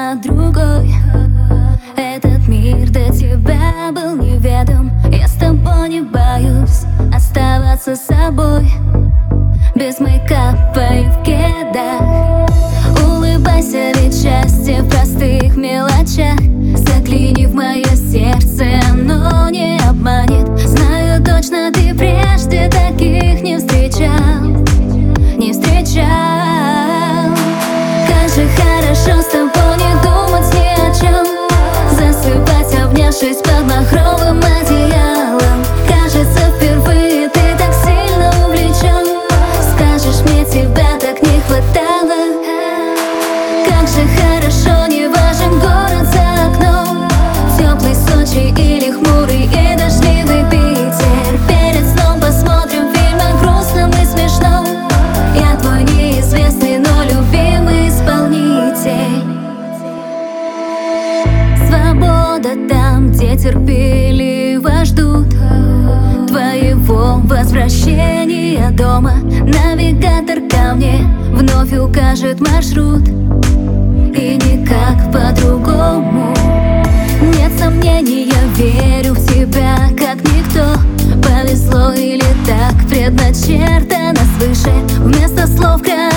за другой. Этот мир до тебя был неведом. Я с тобой не боюсь оставаться собой, без мейкапа и в кедах. Улыбайся, ведь счастье в простых мелочах. Загляни в мое сердце, оно не обманет. Знаю точно, ты прежде таких не встречал, не встречал. Как же хорошо с тобой не думать ни о чем, засыпать, обнявшись под махровым одеялом. Кажется, впервые ты так сильно увлечен. Скажешь, мне тебя так не хватало. Как же хорошо, не важен город за окном, теплый Сочи или хмурый и дождливый Питер. Перед сном посмотрим фильм о грустном и смешном. Я твой неизвестный, но любимый исполнитель. Свобода там, где терпеливо ждут твоего возвращения дома. Навигатор ко мне вновь укажет маршрут, и никак по-другому. Нет сомнений, я верю в тебя, как никто. Повезло или так предначертано свыше, вместо слов